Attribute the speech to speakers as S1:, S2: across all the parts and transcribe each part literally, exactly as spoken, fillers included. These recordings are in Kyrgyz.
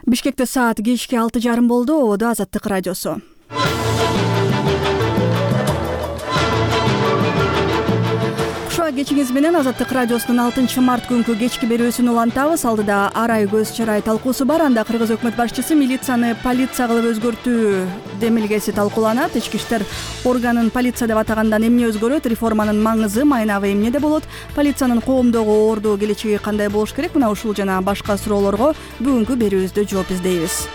S1: Бишкекте саат кечки алты жарым болду. Ободо Азаттык радиосу. Кушуа кечиңиз менен Азаттык радиосунун алтынчы март күнкү кечки берүүсүн улантабыз. Алдыда арай көз чарай талкуусу бар. Анда Кыргыз өкмөт башчысы милицияны полиция кылып өзгөртүү демилгеси талкууланат. Ички иштер органын полиция деп атагандан эмне өзгөрөт? Реформанын маңызы, майнабы эмнеде болот? Полициянын коомдогу орду келечеги кандай болуш керек? Мына ушул жана башка суроолорго бүгүнкү берүүбүздө жооп издейбиз.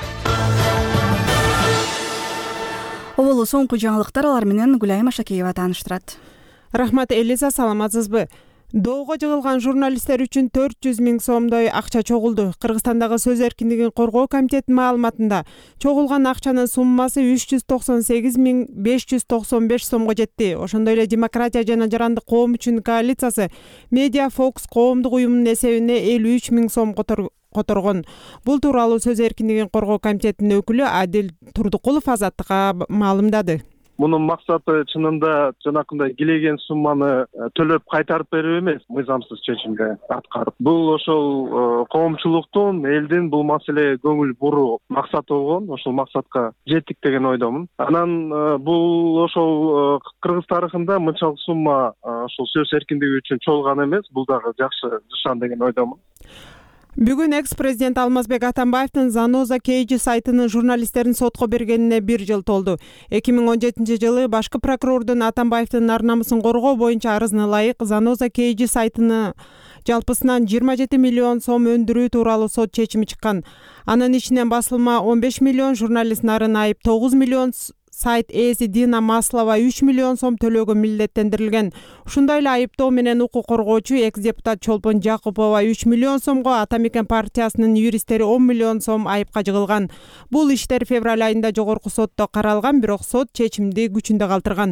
S1: Оболу соңку жаңылыктар, алар менен Гүлайым Ашакеева тааныштырат.
S2: Рахмат, Элиза, саламатсызбы? Доого жыгылган журналисттер үчүн төрт жүз миң сомдой акча чогулду. Кыргызстандагы сөз эркиндигин коргоо комитетинин маалыматында чогулган акчанын суммасы үч жүз токсон сегиз миң беш жүз токсон беш сомго жетти. Ошондой эле Демократия жана Жарандык коом үчүн коалициясы Media Fox коомдук уюмунун эсебине элүү үч миң сом которгон. Бул тууралуу сөз эркиндигин коргоо комитетинин өкүлү Адил Турдукулов Азаттыкка маалымдады.
S3: Мунун максаты чынында жанакындай келеген сумманы төлөп кайтарып берүү эмес, мыйзамсыз чечимге аткарып. Бул ошол коомчулуктун, элдин бул маселеге көңүл буруу максаты болгон. Ошол максатка жеттик деген ойдомун. Анан бул ошол Кыргыз тарыхында мынчалык сумма ошол сөз эркиндиги үчүн чогулган эмес. Бул дагы жакшы нышан деген ойдомун.
S2: Бүгүн экс-президент Алмазбек Атамбаевдин Заноза Кейджи сайтынын журналисттерин сотко бергенине бир жыл толду. эки миң он жетинчи жылы башкы прокурордун Атамбаевдин ар намысын коргоо боюнча арызына ылайык Заноза Кейджи сайтыны жалпысынан жыйырма жети миллион сом өндүрүү тууралуу сот чечими чыккан. Анын ичинен басылма он беш миллион, журналист Нарын Айып тогуз миллион, сайт ээси Дина Маслова үч миллион сом төлөөгө милдеттендирилген. Ушундай эле айыптоо менен укук коргоочу экс-депутат Чолпон Жакупова үч миллион сомго, Ата Мекен партиясынын юристтери он миллион сом айыпка жыгылган. Бул иштер февраль айында жогорку сотто каралган, бирок сот чечимди күчүндө калтырган.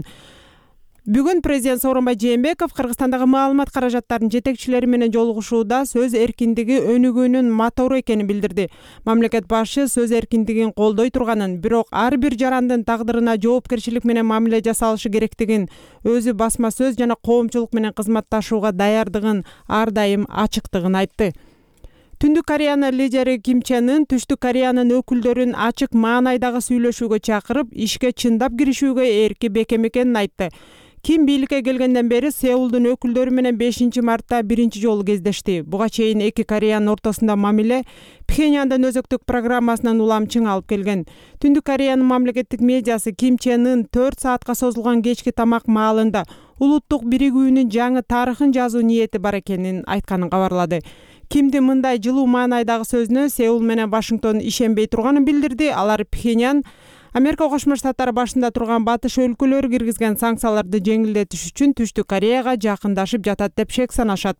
S2: Бүгүн президент Сооронбай Жээнбеков Кыргызстандагы маалымат каражаттарынын жетекчилери менен жолугушууда сөз эркиндиги өнүгүүнүн мотору экенин билдирди. Мамлекет башы сөз эркиндигин колдой турганын, бирок ар бир жарандын тагдырына жоопкерчилик менен мамиле жасалышы керектигин, өзү басма сөз жана коомчулук менен кызматташууга даярдыгын, ар дайым ачыктыгын айтты. Түндүк Кореянын лидери Ким Чен Ын Түштүк Кореянын өкүлдөрүн ачык маанайдагы сүйлөшүүгө чакырып, ишке чындап киришүүгө эрки бекем экенин айтты. Ким бийликке келгенден бери Сеулдун өкүлдөрү менен бешинчи мартта биринчи жолу кездешти. Буга чейин эки Кореянын ортосунда мамиле Пхеньяндын өзөктүк программасынан улам чың алып келген. Түндүк Кореянын мамлекеттик медиасы Ким Чен Ын төрт саатка созулган кечки тамак маалында улуттук биригүүнүн жаңы тарыхын жазуу ниети бар экенин айтканын кабарлады. Кимдин мындай жылуу маанайдагы сөзүнө Сеул менен Вашингтон ишенбей турганын билдирди. Алар Пхеньян Америка Кошмо Штаттары башында турган батыш өлкөлөр киргизген санкцияларды жеңилдетиш үчүн Түштүк Кореяга жакындашып жатат деп шек санашат.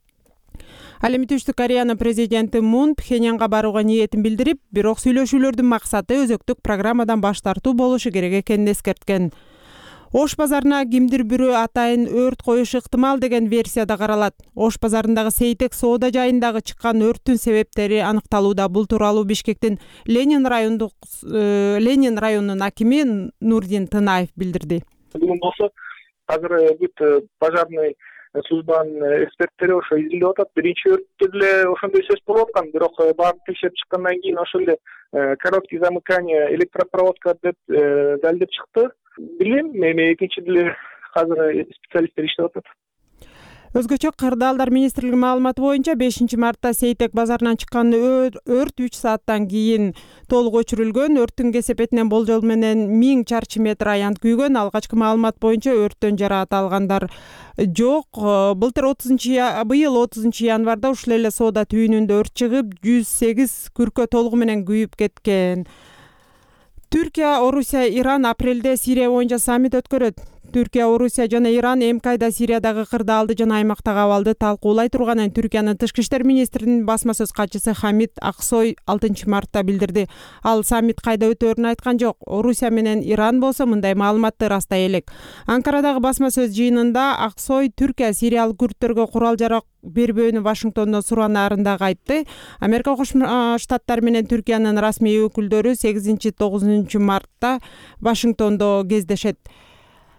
S2: Ал эми Түштүк Кореянын президенти Мун Пхеньянга барууга ниетин билдирип, бирок сүйлөшүүлөрдүн максаты өзөктүк программадан баш тартуу болушу керек экенин эскерткен. Ош базарына кимдир бирөө атайын өрт коюшу ыктымал деген версияда каралат. Ош базарындагы Сейтек соода жайындагы чыккан өрттүн себептери аныкталууда. Бул тууралуу Бишкектин Ленин райондук Ленин районунун акими Нурдин Тынаев билдирди.
S4: Бүгүн болсо азыр бүт пожарный службанын эксперттери ошо изилдеп атат. Биринчи өрттө деле ошондой сөз болуп аткан, бирок баарын текшерип чыккандан кийин ошол эле короткий замыкание электропроводка деп далилдеп чыкты. Билем, эми экинчи деле азыр специалисттер иштеп атат.
S2: Өзгөчө Кырдаалдар министрлигинин маалыматы боюнча бешинчи мартта Сейтек базарынан чыккан өрт үч сааттан кийин толук өчүрүлгөн. Өрттүн кесепетинен болжол менен миң чарчы метр аянт күйгөн. Алгачкы маалымат боюнча өрттөн жараат алгандар жок. Былтыр отузунчу быйыл отузунчу январда ушул эле соода түйүнүндө өрт чыгып, жүз сегиз күркө толугу менен күйүп кеткен. Түркия, Орусия, Иран апрелде Сирия боюнча саммит өткөрөт. Түркия, Орусия жана Иран эмки айда Сириядагы кырдаалды жана аймактагы абалды талкуулай турганын Түркиянын тышкы иштер министринин басма сөз катчысы Хамид Аксой алтынчы мартта билдирди. Ал саммит кайда өтөөрүн айткан жок. Орусия менен Иран болсо мындай маалыматты растай элек. Анкарадагы басма сөз жыйынында Аксой Түркия Сириялык күрттөргө курал жарак бербөөнү Вашингтондон суранаарындагы айтты. Америка Кошмо Штаттары менен Түркиянын расмий өкүлдөрү сегизинчи тогузунчу мартта Вашингтондо кездешет.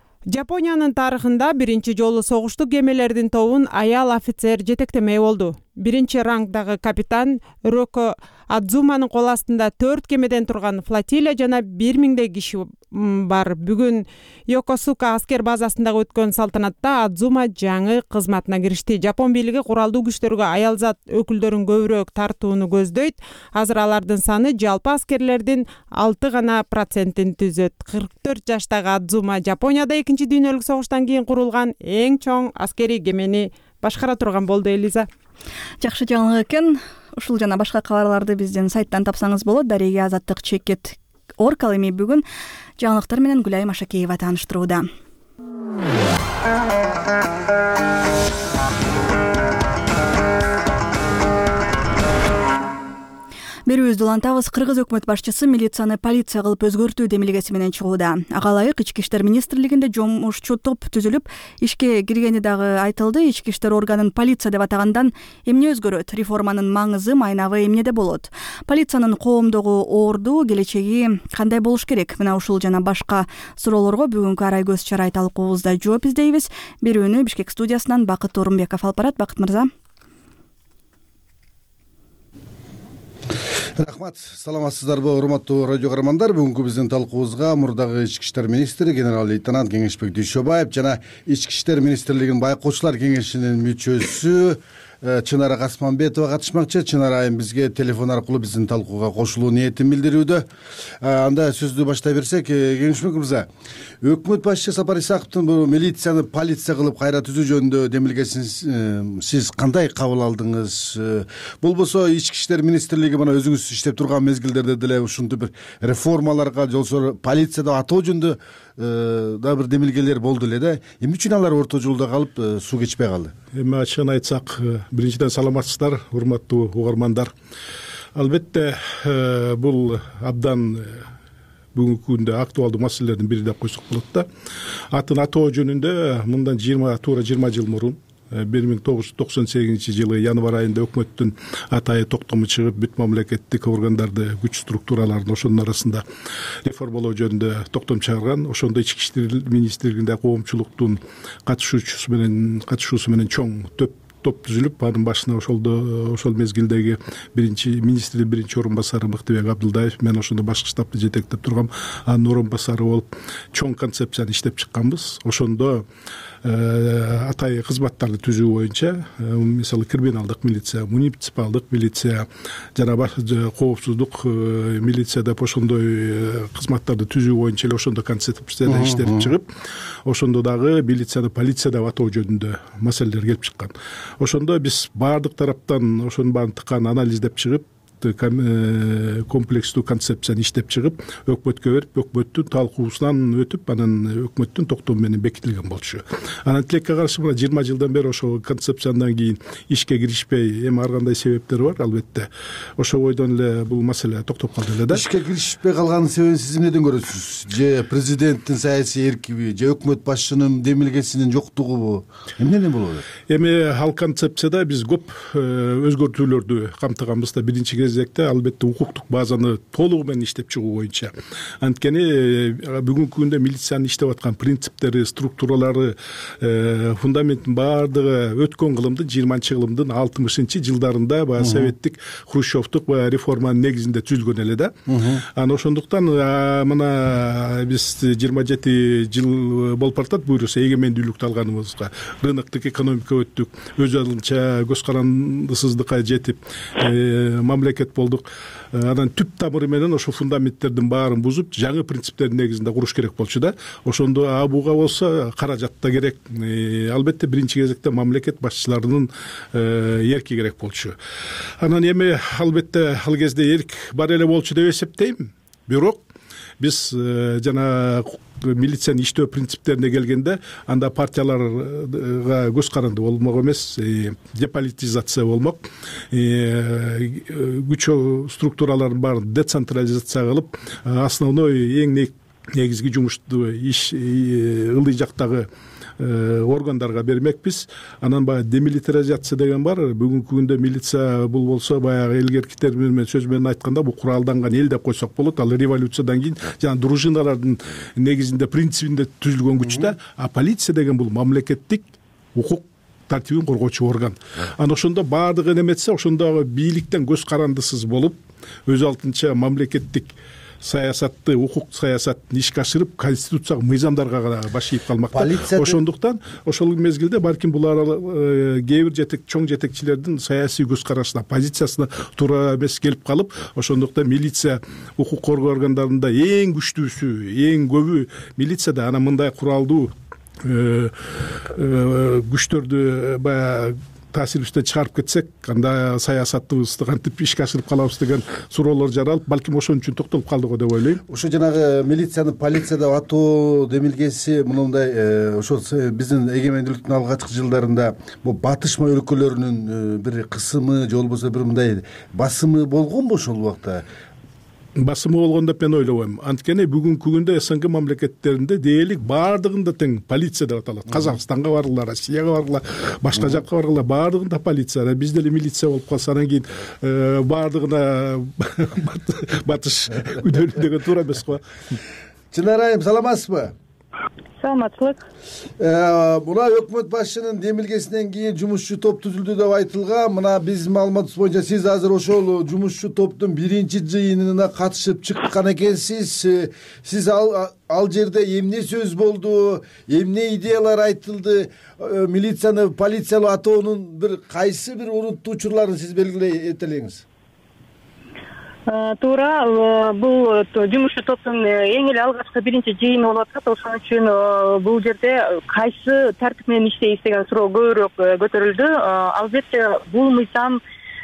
S2: Жапониянын тарыхында биринчи жолу согуштук кемелердин тобун аял офицер жетектемей болду. биринчи рангдагы капитан Рёко Адзуманын кол астында төрт кемеден турган флотилия жана бир миңдей киши бар. Бүгүн Йокосука аскер базасындагы өткөн салтанатта Адзума жаңы кызматына киришти. Жапон бийлиги куралдуу күчтөргө аял зат өкүлдөрүн көбүрөөк тартууну көздөйт. Азыр алардын саны жалпы аскерлердин алты гана процентин түзөт. кырк төрт жаштагы Адзума Жапонияда экинчи дүйнөлүк согуштан кийин курулган эң чоң аскерий кемени башкара турган болду. Элиза,
S1: жакшы жаңылык экен. Ушул жана башка кабарларды биздин сайттан тапсаңыз болот. Дареге азаттык чекет орг. Ал эми бүгүн жаңылыктар менен Гүлайым Ашакеева тааныштырууда. Берүүбүздү улантабыз. Кыргыз өкмөт башчысы милицияны полиция кылып өзгөртүү демилгеси менен чыгууда. Ага ылайык Ички иштер министрлигинде жумушчу топ түзүлүп, ишке киргени дагы айтылды. Ички иштер органын полиция деп атагандан эмне өзгөрөт? Реформанын маңызы, майнабы эмнеде болот? Полициянын коомдогу орду келечеги кандай болуш керек? Мына ушул жана башка суроолорго бүгүнкү арай көз чарай талкуубузда жооп издейбиз. Берүүнү Бишкек студиясынан Бакыт Орунбеков алып барат. Бакыт мырза.
S5: Рахмат, саламатсыздарбы урматтуу радио каармандар. Бүгүнкү биздин талкуубузга мурдагы ички иштер министри генерал-лейтенант Кеңешбек Дүйшөбаев жана ички иштер министрлигинин байкоочулар кеңешинин мүчөсү Чынара Касманбетова катышмакчы. Чынара айым бизге телефон аркылуу биздин талкууга кошулуу ниетин билдирүүдө. Анда сөздү баштай берсек, Кеңешбек мырза, өкмөт башчысы Сапар Исаковдун бул милицияны полиция кылып кайра түзүү жөнүндө демилгесин сиз кандай кабыл алдыңыз? Болбосо ички иштер министрлиги мына өзүңүз иштеп турган мезгилдерде деле ушундай бир реформаларга, жолсо полицияда атоо жөнүндө да бир демилгелер болду эле да. Эмне үчүн алар орто жолдо калып суу кечпей калды?
S6: Эми ачыгын айтсак, биринчиден саламатсыздар, урматтуу угармандар. Албетте бул абдан бүгүнкү күндө актуалдуу маселелердин бири деп койсок болот да. Атын атоо жөнүндө мындан жыйырма туура жыйырма жыл мурун бир миң тогуз жүз токсон сегизинчи жылы январь айында өкмөттүн атайы токтому чыгып, бүт мамлекеттик органдарды, күч структураларын ошонун арасында реформалоо жөнүндө токтом чыгарган. Ошондо ички иштер министрлигинде коомчулуктун катышуучусу менен катышуусу менен чоң топ топ түзүлүп, анын башына ошолдо ошол мезгилдеги биринчи министрдин биринчи орун басары Мыктыбек Абдылдаев, мен ошондо башкы штабты жетектеп тургам, анын орун басары болуп чоң концепцияны иштеп чыкканбыз. Ошондо атайы кызматтарды түзүү боюнча, мисалы криминалдык милиция, муниципалдык милиция жана коопсуздук милиция деп ошондой кызматтарды түзүү боюнча эле ошондо концепцияда иштелип чыгып, ошондо дагы милицияны полиция деп атоо жөнүндө маселелер келип чыккан. Ошондо биз баардык тараптан ошонун баарын тыккан анализдеп чыгып, комплекстүү концепцияны иштеп чыгып, өкмөткө берип, өкмөттүн талкуусунан өтүп, анан өкмөттүн токтому менен бекитилген болчу. Анан тилекке каршы мына жыйырма жылдан бери ошол концепциядан кийин ишке киришпей, эми ар кандай себептер бар, албетте. Ошо бойдон эле бул маселе токтоп калды эле да.
S5: Ишке киришпей калганын себебин сиз эмнеден көрөсүз? Же президенттин саясий эркиби, же өкмөт башчынын демилгесинин жоктугубу? Эмнеден болот?
S6: Эми ал концепцияда биз көп өзгөртүүлөрдү камтыганбыз да. Биринчи кезекте албетте укуктук базаны толугу менен иштеп чыгуу боюнча. Анткени бүгүнкү күндө милициянын иштеп аткан принциптери, структуралары, фундаментин баардыгы өткөн кылымдын жыйырманчы кылымдын алтымышынчы жылдарында баягы советтик хрущевдук баягы реформанын негизинде түзүлгөн эле да. Анан ошондуктан мына биз жыйырма жети жыл болуп баратат буюрса эгемендүүлүктү алганыбызга, рыноктук экономика өттүк, өз алдынча көз карандысыздыкка жетип мамлекет болдук. Анан түп тамыры менен ошо фундаменттердин баарын бузуп, жаңы принциптердин негизинде куруш керек болчу да. Ошондо буга болсо каражат да керек. Албетте биринчи кезекте мамлекет башчыларынын эрки керек болчу. Анан эми албетте ал кезде эрк бар эле болчу деп эсептейм. Бирок биз жана милициянын иштөө принциптерине келгенде, анда партияларга көз каранды болмок эмес, деполитизация болмок, күч структураларын баарын децентрализация кылып, основной эң негизги жумушту иш ылдый жактагы органдарга бермекпиз. Анан баягы демилитаризация деген бар. Бүгүнкү күндө милиция бул болсо баягы элгерки термин менен сөз менен айтканда бул куралданган эл деп койсок болот. Ал революциядан кийин жана дружиналардын негизинде принцибинде түзүлгөн күч да. А полиция деген бул мамлекеттик укук тартибин коргоочу орган. Анан ошондо баардыгы неметсе ошондогу бийликтен көз карандысыз болуп өз алдынча мамлекеттик саясатты, укук саясатын ишке ашырып, конституцияга, мыйзамдарга гана баш ийип калмакта. Ошондуктан ошол мезгилде балким булар кээ бир жетек чоң жетекчилердин саясий көз карашына, позициясына туура эмес келип калып, ошондуктан милиция укук коргоо органдарында эң күчтүүсү, эң көбү милицияда анан мындай куралдуу күчтөрдү баягы таасирибизден чыгарып кетсек, анда саясатыбызды кантип ишке ашырып калабыз деген суроолор жаралып, балким ошон үчүн токтолуп калдык деп ойлойм.
S5: Ошо жанагы милицияны полицияда атоо демилгеси мындай ошо биздин эгемендүүлүктүн алгачкы жылдарында бул батышма өлкөлөрүнүн бир кысымы же болбосо бир мындай басымы болгонбу ошол убакта?
S6: Басымы болгон деп мен ойлобойм. Анткени бүгүнкү күндө СНГ мамлекеттеринде дээрлик баардыгында тең полиция деп аталат. Казакстанга баргыла, Россияга баргыла, башка жакка баргыла, баардыгында полиция. Биз деле милиция болуп калса, анан кийин баардыгына батыш күдөлүү деген туура эмес го.
S5: Чынар айым, саламатсызбы?
S7: Саламатчылык.
S5: Мына өкмөт башчынын демилгесинен кийин жумушчу топ түзүлдү деп айтылган. Мына биздин маалыматыбыз боюнча сиз азыр ошол жумушчу топтун биринчи жыйынына катышып чыккан экенсиз. Сиз ал ал жерде эмне сөз болду, эмне идеялар айтылды, милицияны полициялуу атоонун бир кайсы бир урунттуу учурларын сиз белгилей этелеңиз.
S7: Туура, бул жумушчу топтун эң эле алгачкы биринчи жыйыны болуп атат. Ошон үчүн бул жерде кайсы тартип менен иштейбиз деген суроо көбүрөөк көтөрүлдү. Албетте бул мыйзам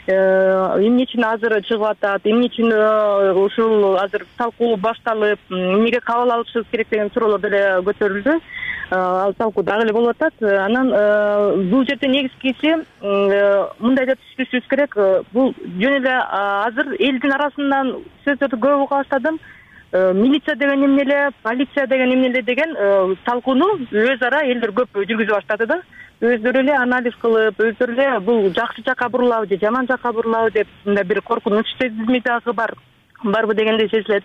S7: эмне үчүн азыр чыгып атат, эмне үчүн ушул азыр талкуу башталып, эмнеге кабыл алышыбыз керек деген суроолор деле көтөрүлдү. Ал талкуу дагы эле болуп атат. Анан бул жерде негизгиси мындай деп түшүнүшүбүз керек. Бул жөн эле азыр элдин арасынан сөздөрдү көп уга баштадым. Милиция деген эмне эле, полиция деген эмне эле деген талкууну өз ара элдер көп жүргүзүп баштады да. Өздөрү эле анализ кылып, өздөрү эле бул жакшы жакка бурулабы же жаман жакка бурулабы деп мындай бир коркунуч сезими дагы бар. Барбы дегенде сезилет.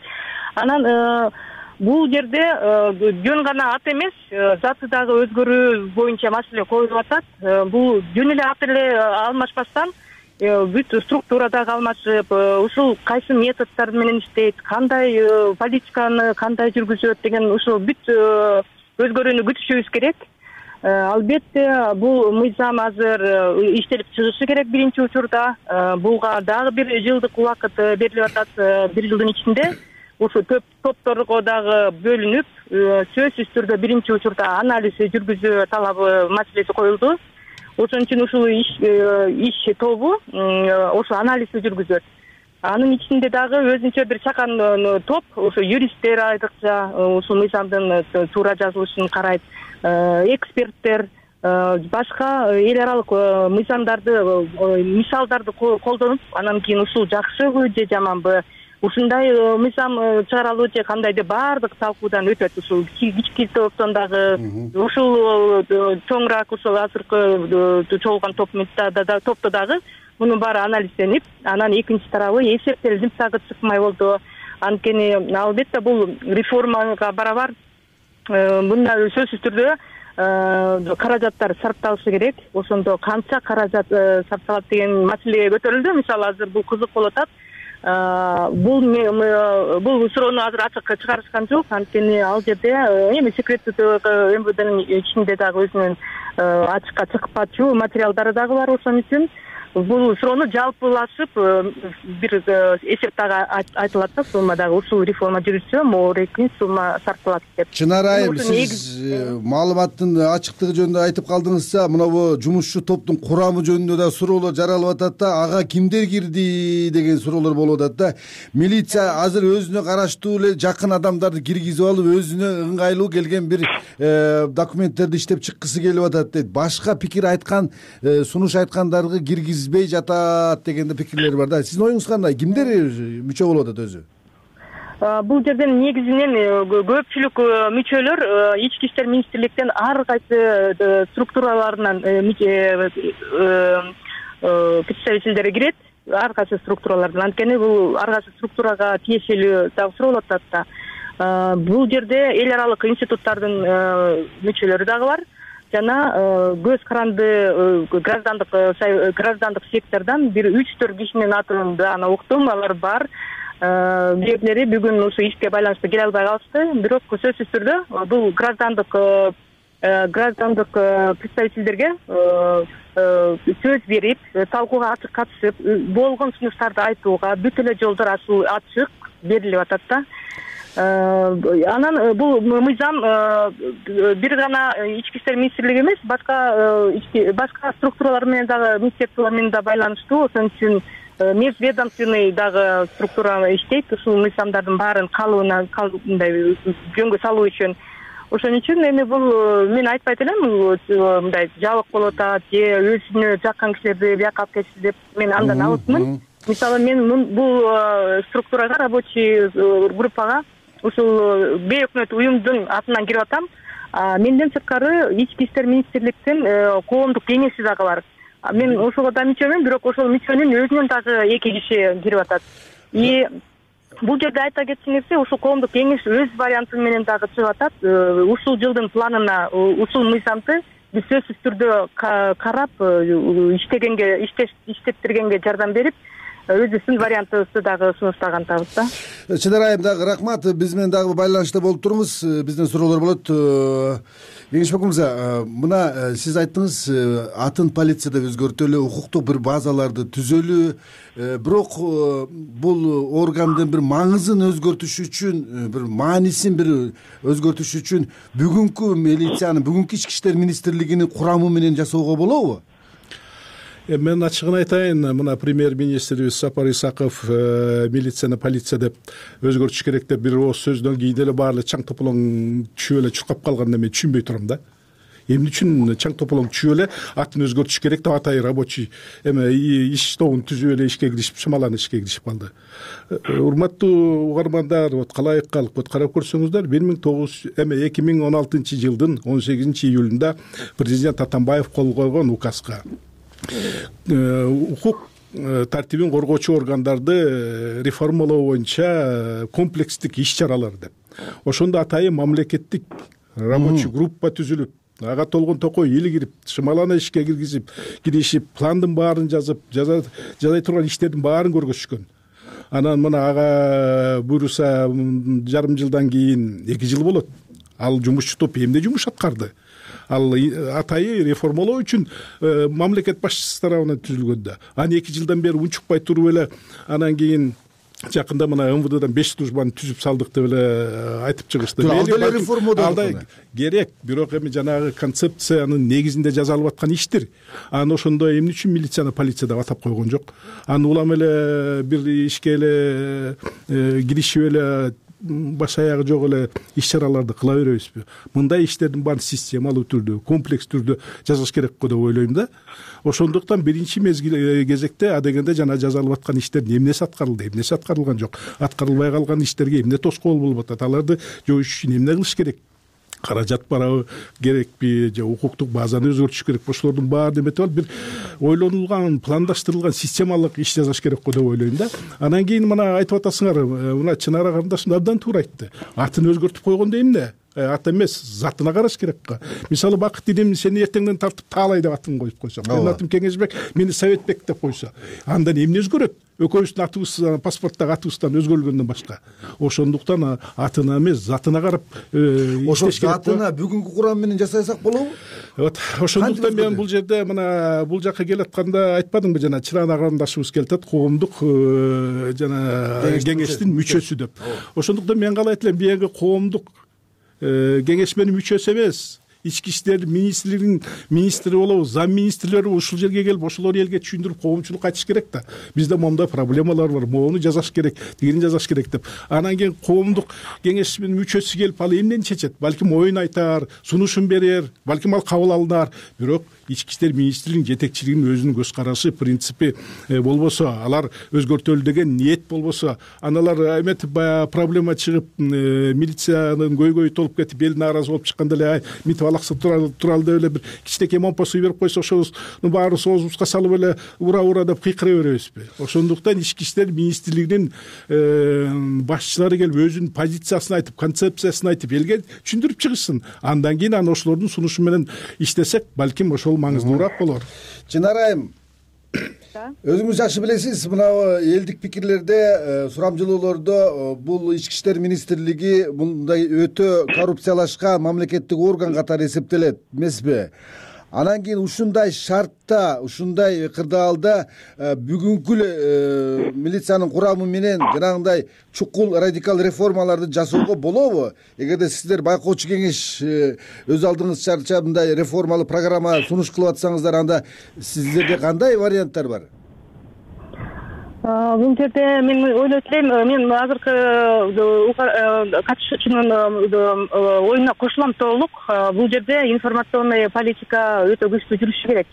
S7: Анан бул жерде жөн гана ат эмес, заты дагы өзгөрүү боюнча маселе коюлуп атат. Бул жөн эле ат эле алмашпастан бүт структура дагы алмашып, ушул кайсы методдор менен иштейт, кандай политиканы кандай жүргүзөт деген ушул бүт өзгөрүүнү күтүшүбүз керек. Албетте бул мыйзам азыр иштелип чыгышы керек биринчи учурда. Буга дагы бир жылдык убакыт берилип атат, бир жылдын ичинде. Ушул топ топторго дагы бөлүнүп, сөзсүз түрдө биринчи учурда анализ жүргүзүү талабы маселеси коюлду. Ошон үчүн ушул иш иш тобу ошо анализди жүргүзөт. Анын ичинде дагы өзүнчө бир чакан топ, ошо юристтер айрыкча ушул мыйзамдын туура жазылышын карайт, эксперттер, башка эл аралык мыйзамдарды, мисалдарды колдонуп, анан кийин ушул жакшыбы же жаманбы, ушундай мыйзам чыгаралуу же кандай деп баардык талкуудан өтөт. Ушул кички топтон дагы, ушул чоңураак ушул азыркы чогулган топто дагы мунун баары анализденип, анан экинчи тарабы эсептелип дагы чыкмай болду. Анткени албетте бул реформага барабар мындай сөзсүз түрдө каражаттар сарпталышы керек. Ошондо канча каражат сарпталат деген маселе көтөрүлдү. Мисалы азыр бул кызык болуп атат. Бул бул суроону азыр ачыкка чыгарышкан жок. Анткени ал жерде эми секреттүү МВДнын ичинде дагы өзүнүн ачыкка чыкпачу материалдары дагы бар. Ошон үчүн бул суроону жалпылашып бир эсеп дагы айтылат да, сумма дагы ушул реформа жүрүшсө могу сумма сарпталат деп.
S5: Чынар айым, сиз маалыматтын ачыктыгы жөнүндө айтып калдыңызса, мына жумушчу топтун курамы жөнүндө да суроолор жаралып атат да, ага кимдер кирди деген суроолор болуп атат да. Милиция азыр өзүнө караштуу эле жакын адамдарды киргизип алып, өзүнө ыңгайлуу келген бир документтерди иштеп чыккысы келип атат дейт. Башка пикир айткан, сунуш айткандарды киргиз бей жатат дегенде пикирлер бар да. Сиздин оюңуз кандай? Кимдер мүчө болуп атат өзү?
S7: Бул жерден негизинен көпчүлүк мүчөлөр ички иштер министрликтен ар кайсы структураларынан представительдери кирет, ар кайсы структуралардан. Анткени бул ар кайсы структурага тиешелүү дагы суроолуп атат да. Бул жерде эл аралык институттардын мүчөлөрү дагы бар. жана көз каранды граждандык граждандык сектордон бир үч төрт кишинин атын дагы уктум. Алар бар. Кээ бирлери бүгүн ушу ишке байланыштуу келе албай калышты. Бирок сөзсүз түрдө бул граждандык граждандык представительдерге сөз берип, талкууга ачык катышып, болгон сунуштарды айтууга бүт эле жолдор ачык берилип атат да. Анан бул мыйзам бир гана ички иштер министрлиги эмес, башка башка структуралар менен дагы, министрликтер менен да байланыштуу. Ошон үчүн межведомственный дагы структура иштейт. Ушул мыйзамдардын баарын калыбына мындай жөнгө салуу үчүн. Ошон үчүн эми бул мен айтпайт элем мындай жабык болуп атат же өзүнө жаккан кишилерди бияка алып кетишти деп мен андан абытмын. Мисалы мен бул структурага, рабочий группага ушул бейөкмөт уюмдун атынан кирип атам. Менден сырткары ички иштер министрликтин коомдук кеңеши дагы бар. Мен ошого да мүчөмүн, бирок ошол мүчөнүн өзүнөн дагы эки киши кирип атат. И бул жерде айта кетчү нерсе, ушул коомдук кеңеш өз варианты менен дагы чыгып атат. Ушул жылдын планына ушул мыйзамды биз сөзсүз түрдө карап, иштегенге, иштеттиргенге жардам берип, өзүбүздүн вариантыбызды дагы сунуштагантабыз да.
S5: Чыдар айым дагы рахмат. Биз менен дагы байланышта болуп туруңуз. Бизден суроолор болот. Кеңешбек мырза, мына сиз айттыңыз, атын полицияда өзгөртөлү, укуктук бир базаларды түзөлү. Бирок бул органдын бир маңызын өзгөртүш үчүн, бир маанисин бир өзгөртүш үчүн бүгүнкү милициянын, бүгүнкү ички иштер министрлигинин курамы менен жасоого болобу?
S6: Мен ачыгын айтайын, мына премьер-министрибиз Сапар Исаков милицияны полиция деп өзгөртүш керек деп бир ооз сөздөн кийин эле баары чаң тополоң түшүп эле чуркап калганда мен түшүнбөй турам да. Эмне үчүн чаң тополоң түшүп эле атын өзгөртүш керек деп атай рабочий эме иш тобун түзүп эле ишке киришип, шымаланы ишке киришип калды. Урматтуу угармандар, вот калайык калып, вот карап көрсөңүздөр, бир миң тогуз жүз эме эки миң он алтынчы жылдын он сегизинчи июлунда президент Атамбаев кол койгон указга укук тартибин коргоочу органдарды реформалоо боюнча комплекстик иш-чаралар деп. Ошондо атайын мамлекеттик рабочий группа түзүлүп, ага толгон токой эл кирип, шымаланы ишке киргизип, киришип, пландын баарын жазып, жазай турган иштердин баарын көргөзүшкөн. Анан мына ага буйруса жарым жылдан кийин эки жыл болот. Ал жумушчу топ эмне жумуш аткарды? Ал атайы реформалоо үчүн мамлекет башчысы тарабынан түзүлгөн да. Аны эки жылдан бери унчукпай туруп эле, анан кийин жакында мына эм вэ дэдан беш службаны түзүп салдык деп эле айтып чыгышты.
S5: Ал деле реформада
S6: алда керек, бирок эми жанагы концепциянын негизинде жасалып аткан иштер. Аны ошондо эмне үчүн милицияны полиция деп атап койгон жок. Аны улам эле бир ишке эле киришип эле баш аягы жок эле иш-чараларды кыла беребизби? Мындай иштердин баарын системалуу түрдө, комплекс түрдө жасаш керек го деп ойлойм да. Ошондуктан биринчи мезгил кезекте адегенде жана жасалып аткан иштердин эмнеси аткарылды, эмнеси аткарылган жок, аткарылбай калган иштерге эмне тоскоол болуп атат, аларды жоюш үчүн эмне кылыш керек? Каражат барабы керекпи, же укуктук базаны өзгөртүш керекпи? Ошолордун баарын эметип алып бир ойлонулган, пландаштырылган системалык иш жасаш керек го деп ойлойм да. Анан кийин мына айтып атасыңар, мына Чынара карындашым абдан туура айтты. Атын өзгөртүп койгондо эмне? Ат эмес, затына караш керек го. Мисалы Бакыт Идем сени эртеңден тартып таалай деп атын коюп койсо, менин атым Кеңешбек, мени Советбек деп койсо, андан эмне өзгөрөт? Экөөбүздүн атыбыз паспорттогу атыбыздан өзгөргөндөн башка. Ошондуктан атына эмес, затына карап иштеш керек.
S5: Затына бүгүнкү курам менен жасасак болобу?
S6: Вот, ошондуктан мен бул жерде мына бул жакка келатканда айтпадымбы, жана Чырана карындашыбыз келатат, коомдук жана кеңештин мүчөсү деп. Ошондуктан мен каалайт элем, бияги коомдук кеңеш менин мүчөсү эмес, ички иштер министрлигинин министри болобу, зам министрлери ушул жерге келип, ошолор элге түшүндүрүп, коомчулукка айтыш керек да. Бизде моундай проблемалар бар, моуну жасаш керек, тигини жасаш керек деп. Анан кийин коомдук кеңеш менин мүчөсү келип, ал эмнени чечет? Балким оюн айтар, сунушун берер, балким ал кабыл алынар. Бирок ички иштер министрлигинин жетекчилигинин өзүнүн көз карашы принципи болбосо, алар өзгөртөлү деген ниет болбосо, аналар эметип баягы проблема чыгып милициянын көйгөйү толуп кетип элдин нааразы болуп чыкканда эле мынтип алаксып туралы деп эле бир кичинекей момпо суу берип койсо ошонун баарын оозубузга салып эле ура ура деп кыйкыра беребизби? Ошондуктан ички иштер министрлигинин башчылары келип өзүнүн позициясын айтып, концепциясын айтып элге түшүндүрүп чыгышсын. Андан кийин анан ошолордун сунушу менен иштесек, балким ошол маңыздуураак болор.
S5: Чынар айым, өзүңүз жакшы билесиз, мына элдик пикирлерде, сурамжылоолордо бул ички иштер министрлиги мындай өтө коррупциялашкан мамлекеттик орган катары эсептелет эмеспи? Анан кийин ушундай шартта, ушундай кырдаалда бүгүнкү эле милициянын курамы менен жанагындай чукул радикал реформаларды жасоого болобу? Эгерде сиздер байкоочу кеңеш өз алдыңызча мындай реформалуу программа сунуш кылып атсаңыздар, анда сиздерде кандай варианттар бар?
S7: Бул жерде мен ойлойт элем, мен азыркы катышуучунун оюна кошулам толук. Бул жерде информационный политика өтө күчтүү жүрүшү керек.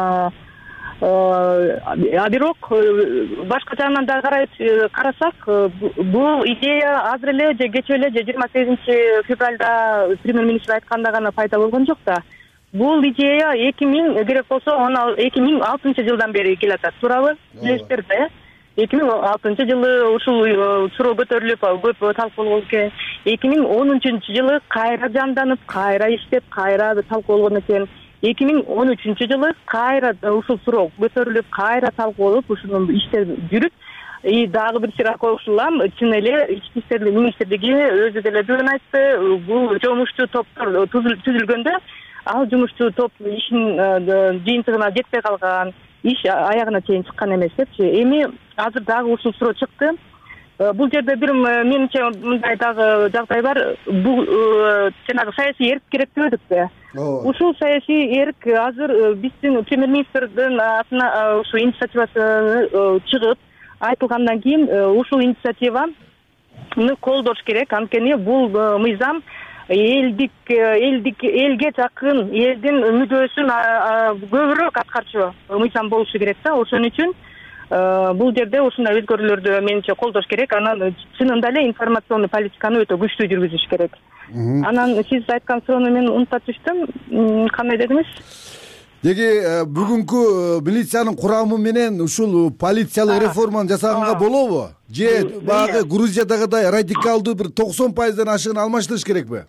S7: А бирок башка жагынан да карасак, бул идея азыр эле же кечээ эле же жыйырма сегизинчи февралда премьер-министр айтканда гана пайда болгон жок да. Бул идея эки миң керек болсо эки миң алтынчы жылдан бери келатат. Туурабы? Билесиздер да? эки миң алтынчы жылы ушул суроо көтөрүлүп көп талкууланган экен. эки миң онунчу жылы кайра жанданып, кайра иштеп, кайра талкууланган экен. эки миң он үчүнчү жылы кайра ушул суроо көтөрүлүп, кайра талкууланып, ушунун иштери жүрүп, и дагы бир сыйра кошулам, чын эле ички иштер министрлиги өзү деле жөн айтты. Бул жумушчу топтор түзүлгөндө, ал жумушчу топ ишин жыйынтыгына жетпей калган, иш аягына чейин чыккан эмес депчи. Эми азыр дагы ушул суроо чыкты. Бул жерде бир менимче мындай дагы жагдай бар. Бул жанагы саясий эрк керек дедик да. Ушул саясий эрк азыр биздин премьер-министрдин атына ушу инициативасы чыгып айтылгандан кийин ушул инициативаны колдош керек. Анткени бул мыйзам элдик элдик элге жакын, элдин мүдөөсүн көбүрөөк аткарчу мыйзам болушу керек да. Ошон үчүн бул жерде ушундай өзгөрүүлөрдү менимче колдош керек. Анан чынында эле информационный политиканы өтө күчтүү жүргүзүш керек. Анан сиз айткан суроону мен унутуп түштүм. Кандай дедиңиз?
S5: Деги бүгүнкү милициянын курамы менен ушул полициялык реформаны жасаганга болобу? Же баягы Грузиядагыдай радикалдуу бир токсон пайыздан ашыгын алмаштырыш керекпи?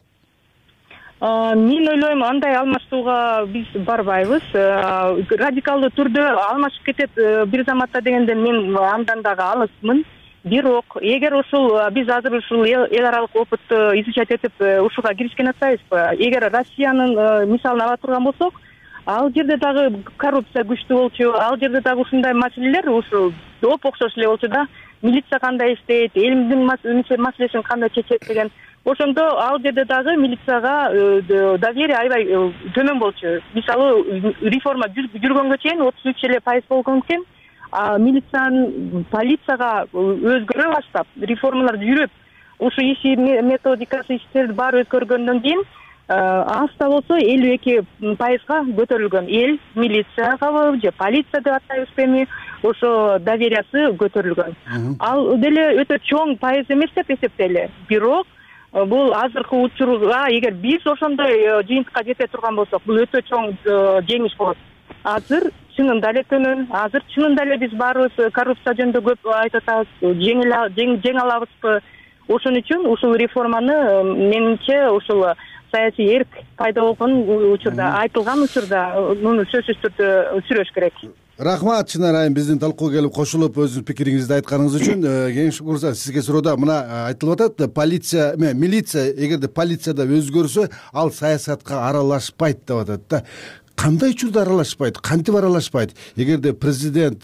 S7: Мен ойлойм, андай алмаштууга биз барбайбыз. Радикалдуу түрдө алмашып кетет бир заматта дегенде мен андан дагы алысмын. Бирок эгер ушул биз азыр ушул эл аралык опытты изучать этип ушуга киришкен атпайбызбы? Эгер Россиянын мисалын ала турган болсок, ал жерде дагы коррупция күчтүү болчу, ал жерде дагы ушундай маселелер ушу доп окшош эле болчу да. Милиция кандай иштейт, элдин маселесин кандай чечет деген. Ошондо ал жерде дагы милицияга доверие аябай төмөн болчу. Мисалы реформа жүргөнгө чейин отуз үч эле пайыз болгон экен. А милициянын полицияга өзгөрө баштап, реформалар жүрүп, ушу иши методикасы иштерди баары өзгөргөндөн кийин аста болсо элүү эки пайызга көтөрүлгөн. Эл милициягабы же полиция деп атайбызбы эми, ошо довериясы көтөрүлгөн. Ал деле өтө чоң пайыз эмес деп эсептеле. Бирок бул азыркы учурга эгер биз ошондой жыйынтыкка жете турган болсок, бул өтө чоң жеңиш болот. Азыр чынында эле төмөн, азыр чынында эле биз баарыбыз коррупция жөнүндө көп айтып атабыз, жеңе алабызбы? Ошон үчүн ушул реформаны менимче ушул саясий эрк пайда болгон учурда, айтылган учурда муну сөзсүз түрдө сүрөш керек.
S5: Рахмат, Чынар айым, биздин талкууга келип кошулуп өзүңүздүн пикириңизди айтканыңыз үчүн. Кеңеш курса сизге суроодо мына айтылып атат, полиция, милиция эгерде полицияда өзгөрсө, ал саясатка аралашпайт деп атат да. Кандай учурда аралашпайт? Кантип аралашпайт? Эгерде президент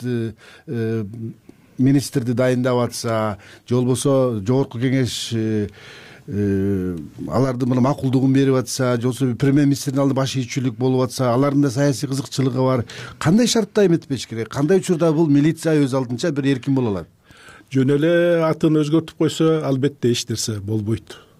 S5: министрди дайындап атса, же болбосо жогорку кеңеш алардын мына макулдугун берип атса, же болбосо премьер-министрдин алдында баш ийүүчүлүк болуп атса, алардын да саясий кызыкчылыгы бар. Кандай шартта эметпеш керек? Кандай учурда бул милиция өз алдынча бир эркин боло алат?
S6: Жөн эле атын өзгөртүп койсо, албетте эч нерсе болбойт.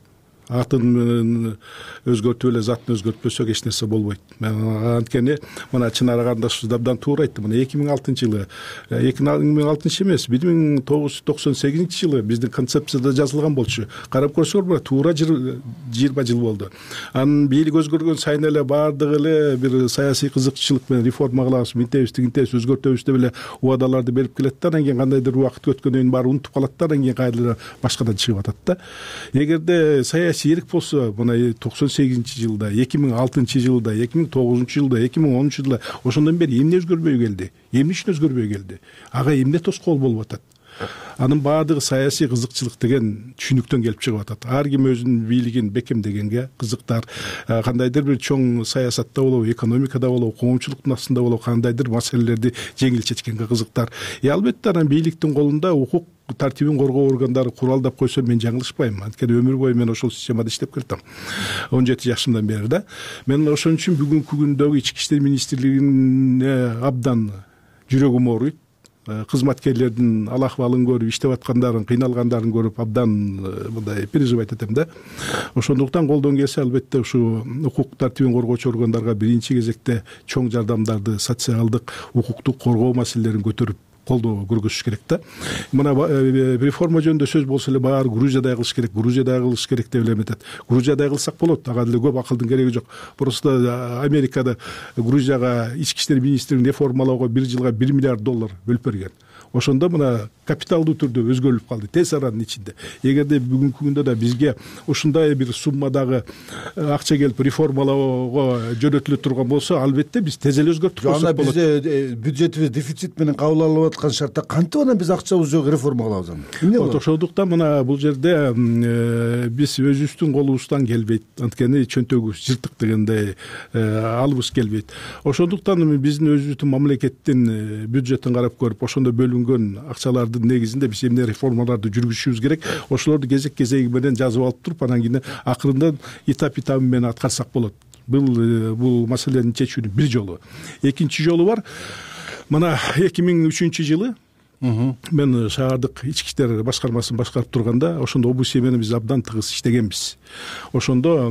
S6: атын менен өзгөртүп эле затын өзгөртпөсөк эч нерсе болбойт. Анткени мына Чынар карындашыбыз абдан туура айтты. Мына эки миң алтынчы жылы, эки миң алтынчы эмес, бир миң тогуз жүз токсон сегизинчи жылы биздин концепцияда жазылган болчу. Карап көрсөңөр, мына туура жыйырма жыл болду. Анын бийлик өзгөргөн сайын эле баардыгы эле бир саясий кызыкчылык менен реформа кылабыз, мынтебиз, тигинтебиз, өзгөртөбүз деп эле убадаларды берип келет да, анан кийин кандайдыр убакыт өткөндөн кийин баары унутуп калат да, анан кийин кайрадан башкадан чыгып атат да. Эгерде саясий эрк болсо, мына токсон сегизинчи жылда, эки миң алтынчы жылда, эки миң тогузунчу жылда, эки миң онунчу жылда ошондон бери эмне өзгөрбөй келди? Эмне үчүн өзгөрбөй келди? Ага эмне тоскоол болуп атат? Анын баардыгы саясий кызыкчылык деген түшүнүктөн келип чыгып атат. Ар ким өзүнүн бийлигин бекемдегенге кызыктар, кандайдыр бир чоң саясатта болобу, экономикада болобу, коомчулуктун астында болобу, кандайдыр маселелерди жеңил чечкенге кызыктар. И албетте анан бийликтин колунда укук тартибин коргоо органдары куралдап койсо мен жаңылышпайм. Анткени өмүр бою мен ошол системада иштеп келдим. он жети жашымдан бери да. Мен ошон үчүн бүгүнкү күндөгү Ички иштер министрлигине абдан жүрөгүм ооруйт. Кызматкерлердин ал акыбалын көрүп, иштеп аткандарын, кыйналгандарын көрүп абдан мындай переживать этем да. Ошондуктан колдон келсе албетте ушу укук тартибин коргоочу органдарга биринчи кезекте чоң жардамдарды, социалдык, укуктук коргоо маселелерин көтөрүп колдоо көргөзүш керек да. Мына реформа жөнүндө сөз болсо эле баары Грузиядай кылыш керек, Грузиядай кылыш керек деп эле эметет. Грузиядай кылсак болот, ага деле көп акылдын кереги жок. Просто Америкада Грузияга ички иштер министрлигин реформалоого бир жылга бир миллиард доллар бөлүп берген. Ошондо мына капиталдуу түрдө өзгөрүлүп калды тез аранын ичинде. Эгерде бүгүнкү күндө да бизге ушундай бир суммадагы акча келип реформалоого жөнөтүлө турган болсо, албетте биз тез эле өзгөртүп койсок болот.
S5: Бизде бюджетибиз дефицит менен кабыл алып аткан шартта кантип анан биз акчабыз жок реформа кылабыз аны? Эмне болот?
S6: Ошондуктан мына бул жерде биз өзүбүздүн колубуздан келбейт. Анткени чөнтөгүбүз жыртык дегендей алыбыз келбейт. Ошондуктан биздин өзүбүздүн мамлекеттин бюджетин карап көрүп, ошондо бөлүнгөн акчалардын негизинде биз эмне реформаларды жүргүзүшүбүз керек, ошолорду кезек кезеги менен жазып алып туруп, анан кийин акырында этап этабы менен аткарсак болот. Бул бул маселени чечүүнүн бир жолу. Экинчи жолу бар. Мына эки миң үчүнчү жылы мен шаардык ички иштер башкармасын башкарып турганда, ошондо ОБСЕ менен биз абдан тыгыз иштегенбиз. Ошондо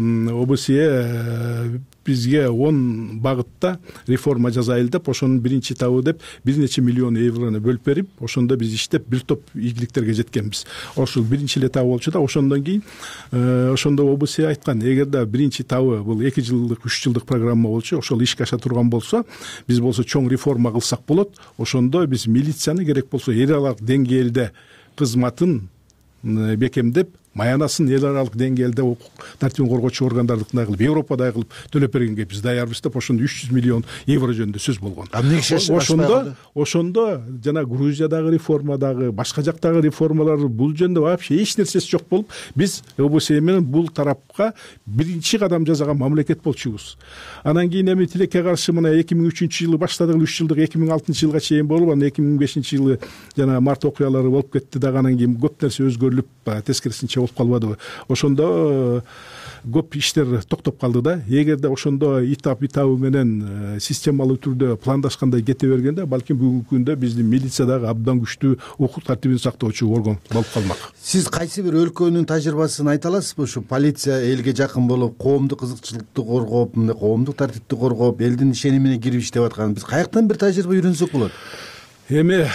S6: ОБСЕ бизге он багытта реформа жасайлы деп, ошонун биринчи этабы деп бир нече миллион еврону бөлүп берип, ошондо биз иштеп бир топ ийгиликтерге жеткенбиз. Ошол биринчи этабы болчу да, ошондон кийин ошондо ОБСЕ айткан, эгерде биринчи этабы бул эки жылдык, үч жылдык программа болчу, ошол ишке аша турган болсо, биз болсо чоң реформа кылсак болот. Ошондо биз милицияны керек болсо эл аралык деңгээлде кызматын бекемдеп, маянасын эл аралык деңгээлде укук тартибин коргоочу органдардыкындай кылып, Европадай кылып төлөп бергенге биз даярбыз деп, ошондо үч жүз миллион евро жөнүндө сөз болгон. Ошондо ошондо жана Грузиядагы реформадагы, башка жактагы реформалар бул жөнүндө вообще эч нерсеси жок болуп, биз ОБСЕ менен бул тарапка биринчи кадам жасаган мамлекет болчубуз. Анан кийин эми тилекке каршы мына эки миң үчүнчү жылы баштадык, үч жылдык эки миң алтынчы жылга чейин болуп, анан эки миң бешинчи жылы жана март окуялары болуп кетти дагы, анан кийин көп нерсе өзгөрүлүп, тескерисинче болуп калбадыбы. Ошондо көп иштер токтоп калды да. Эгерде ошондо этап этабы менен системалуу түрдө пландашкандай кете бергенде, балким бүгүнкү күндө биздин милициядагы абдан күчтүү укук тартибин сактоочу орган болуп калмак.
S5: Сиз кайсы бир өлкөнүн тажрыйбасын айта аласызбы? Ушу полиция элге жакын болуп, коомдук кызыкчылыкты коргоп, коомдук тартипти коргоп, элдин ишенимине кирип иштеп аткан. Биз каяктан бир тажрыйба үйрөнсөк болот?
S6: Эми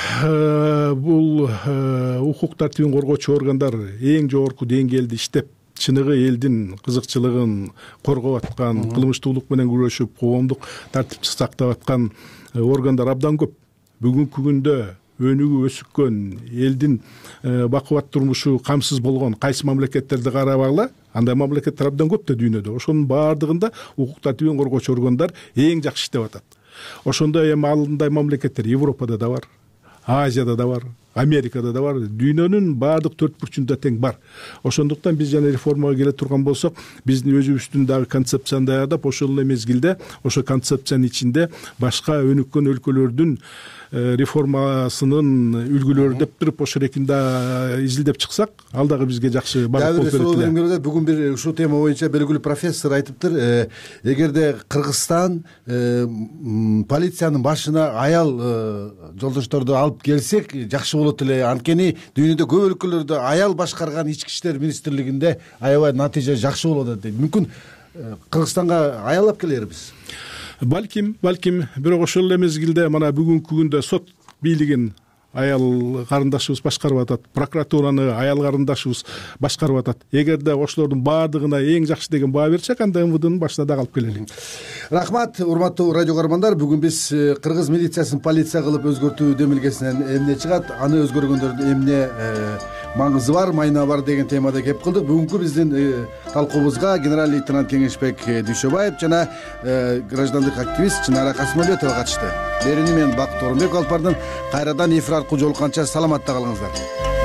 S6: бул укук тартибин коргоочу органдар эң жогорку деңгээлде иштеп, чыныгы элдин кызыкчылыгын коргоп аткан, кылмыштуулук менен күрөшүп, коомдук тартипти сактап аткан органдар абдан көп. Бүгүнкү күндө өнүгүп өсүккөн, элдин бакубат турмушу камсыз болгон кайсы мамлекеттерди карабагыла, андай мамлекеттер абдан көп да дүйнөдө. Ошонун баардыгында укук тартибин коргоочу органдар эң жакшы иштеп атат. Ошондо эми алындай мамлекеттер Европада да бар, Азияда да бар, Америкада да бар, дүйнөнүн баардык төрт бурчунда тең бар. Ошондуктан биз жана реформага келе турган болсок, биздин өзүбүздүн дагы концепцияны даярдап, ошол эле мезгилде ошо концепциянын ичинде башка өнүккөн өлкөлөрдүн реформасынын үлгүлөрү деп туруп, ошол эркинде изилдеп чыксак, ал дагы бизге жакшы багыт болуп берет эле.
S5: Бүгүн бир ушул тема боюнча белгилүү профессор айтыптыр, эгерде Кыргызстан полициянын башына аял жолдошторду алып келсек, жакшы болот болот эле. Анткени дүйнөдө көп өлкөлөрдө аял башкарган ички иштер министрлигинде аябай натыйжа жакшы болуп атат дейт. Мүмкүн Кыргызстанга аял алып келербиз.
S6: Балким, балким, бирок ошол эле мезгилде мына бүгүнкү күндө сот бийлигин аял карындашыбыз башкарып атат, прокуратураны аял карындашыбыз башкарып атат. Эгерде ошолордун баардыгына эң жакшы деген баа берсек, анда МВДнын башына дагы алып келели.
S5: Рахмат, урматтуу радио көрөрмандар. Бүгүн биз кыргыз милициясын полиция кылып өзгөртүү демилгесинен эмне чыгат, аны өзгөргөндөрдүн эмне маңызы бар, майна бар деген темада кеп кылдык. Бүгүнкү биздин талкуубузга генерал лейтенант Кеңешбек Дүйшөбаев жана граждандык активист Чынара Касымөлөтова катышты. Берүүнү мен Бакыт Орунбеков алып бардым. Кайрадан эфир аркылуу жолукканча саламатта калыңыздар.